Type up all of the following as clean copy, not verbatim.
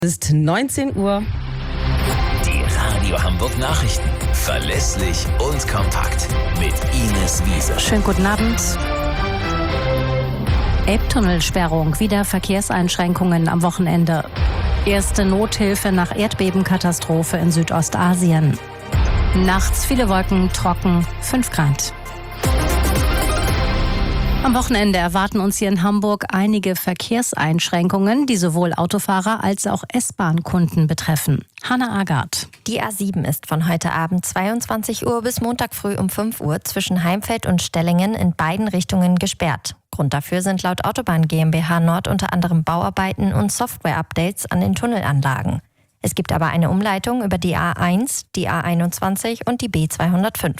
Es ist 19 Uhr. Die Radio Hamburg Nachrichten. Verlässlich und kompakt. Mit Ines Wiese. Schönen guten Abend. Elbtunnelsperrung, wieder Verkehrseinschränkungen am Wochenende. Erste Nothilfe nach Erdbebenkatastrophe in Südostasien. Nachts viele Wolken, trocken, 5 Grad. Am Wochenende erwarten uns hier in Hamburg einige Verkehrseinschränkungen, die sowohl Autofahrer als auch S-Bahn-Kunden betreffen. Hanna Agard. Die A7 ist von heute Abend 22 Uhr bis Montag früh um 5 Uhr zwischen Heimfeld und Stellingen in beiden Richtungen gesperrt. Grund dafür sind laut Autobahn GmbH Nord unter anderem Bauarbeiten und Software-Updates an den Tunnelanlagen. Es gibt aber eine Umleitung über die A1, die A21 und die B205.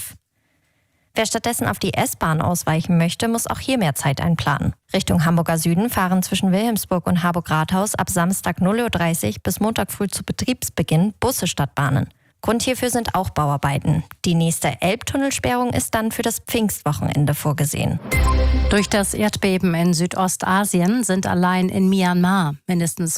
Wer stattdessen auf die S-Bahn ausweichen möchte, muss auch hier mehr Zeit einplanen. Richtung Hamburger Süden fahren zwischen Wilhelmsburg und Harburg-Rathaus ab Samstag 0:30 Uhr bis Montag früh zu Betriebsbeginn Busse statt Bahnen. Grund hierfür sind auch Bauarbeiten. Die nächste Elbtunnelsperrung ist dann für das Pfingstwochenende vorgesehen. Durch das Erdbeben in Südostasien sind allein in Myanmar mindestens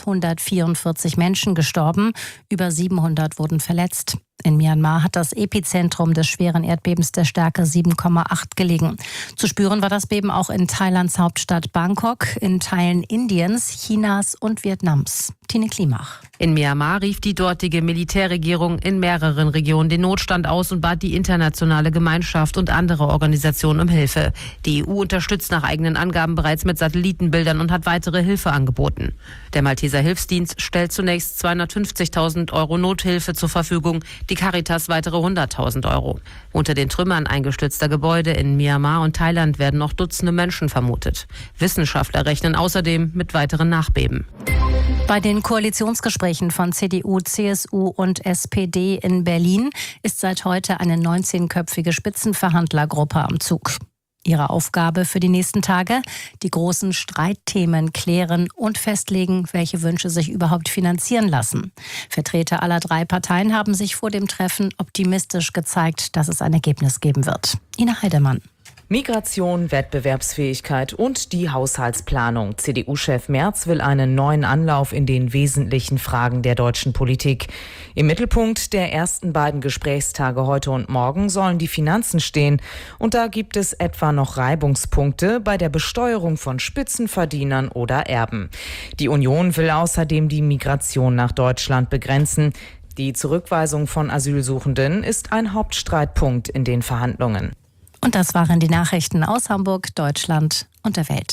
144 Menschen gestorben, über 700 wurden verletzt. In Myanmar hat das Epizentrum des schweren Erdbebens der Stärke 7,8 gelegen. Zu spüren war das Beben auch in Thailands Hauptstadt Bangkok, in Teilen Indiens, Chinas und Vietnams. Tine Klimach. In Myanmar rief die dortige Militärregierung in mehreren Regionen den Notstand aus und bat die internationale Gemeinschaft und andere Organisationen um Hilfe. Die EU unterstützt nach eigenen Angaben bereits mit Satellitenbildern und hat weitere Hilfe angeboten. Der Malteser Hilfsdienst stellt zunächst 250.000 € Nothilfe zur Verfügung, die Caritas weitere 100.000 €. Unter den Trümmern eingestürzter Gebäude in Myanmar und Thailand werden noch Dutzende Menschen vermutet. Wissenschaftler rechnen außerdem mit weiteren Nachbeben. Bei den Koalitionsgesprächen von CDU, CSU und SPD in Berlin ist seit heute eine 19-köpfige Spitzenverhandlergruppe am Zug. Ihre Aufgabe für die nächsten Tage: die großen Streitthemen klären und festlegen, welche Wünsche sich überhaupt finanzieren lassen. Vertreter aller 3 Parteien haben sich vor dem Treffen optimistisch gezeigt, dass es ein Ergebnis geben wird. Ina Heidemann. Migration, Wettbewerbsfähigkeit und die Haushaltsplanung. CDU-Chef Merz will einen neuen Anlauf in den wesentlichen Fragen der deutschen Politik. Im Mittelpunkt der ersten beiden Gesprächstage heute und morgen sollen die Finanzen stehen. Und da gibt es etwa noch Reibungspunkte bei der Besteuerung von Spitzenverdienern oder Erben. Die Union will außerdem die Migration nach Deutschland begrenzen. Die Zurückweisung von Asylsuchenden ist ein Hauptstreitpunkt in den Verhandlungen. Und das waren die Nachrichten aus Hamburg, Deutschland und der Welt.